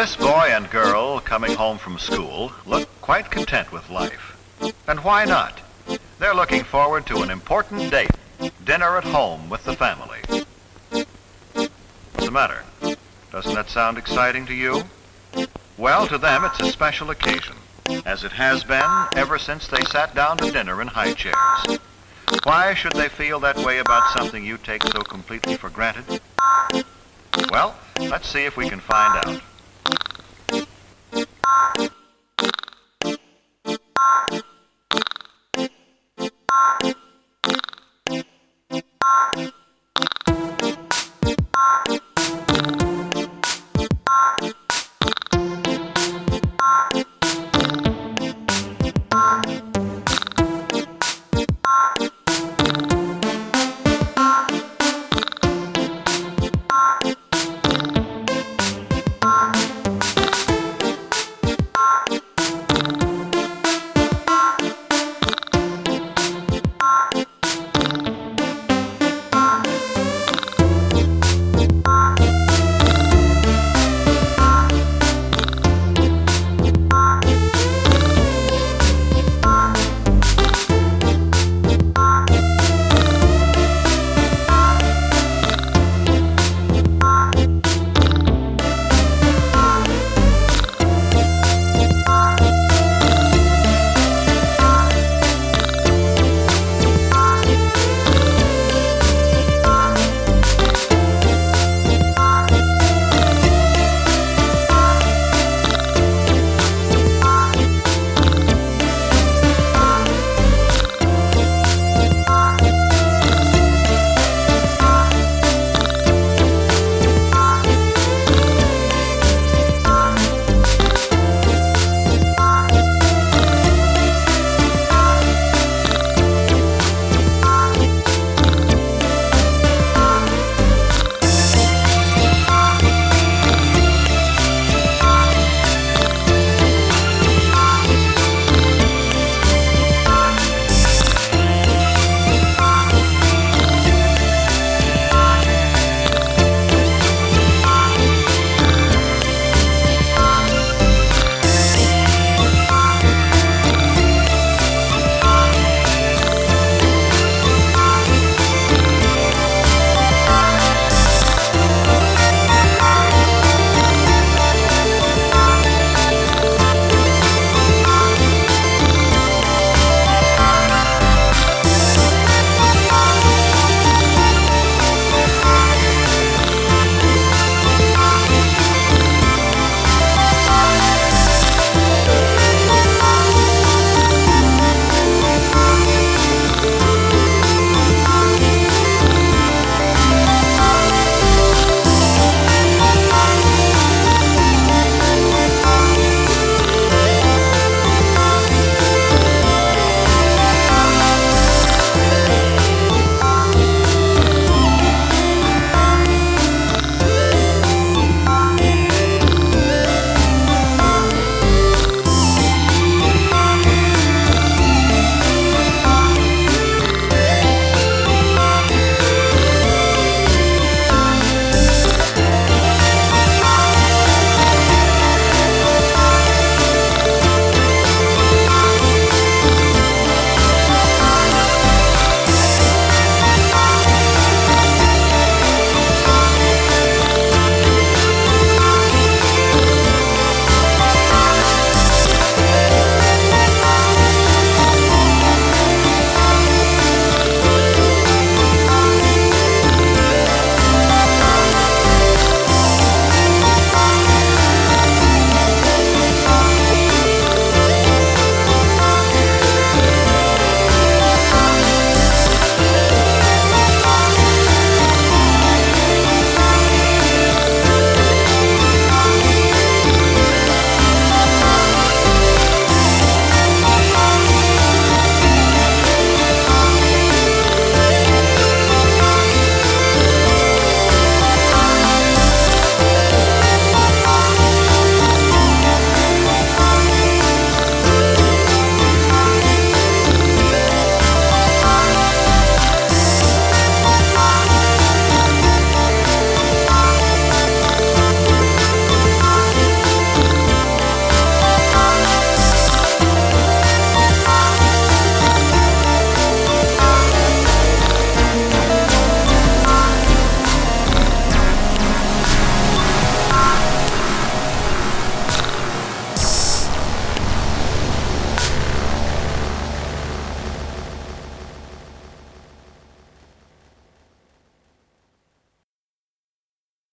This boy and girl coming home from school look quite content with life. And why not? They're looking forward to an important date, dinner at home with the family. What's the matter? Doesn't that sound exciting to you? Well, to them it's a special occasion, as it has been ever since they sat down to dinner in high chairs. Why should they feel that way about something you take so completely for granted? Well, let's see if we can find out.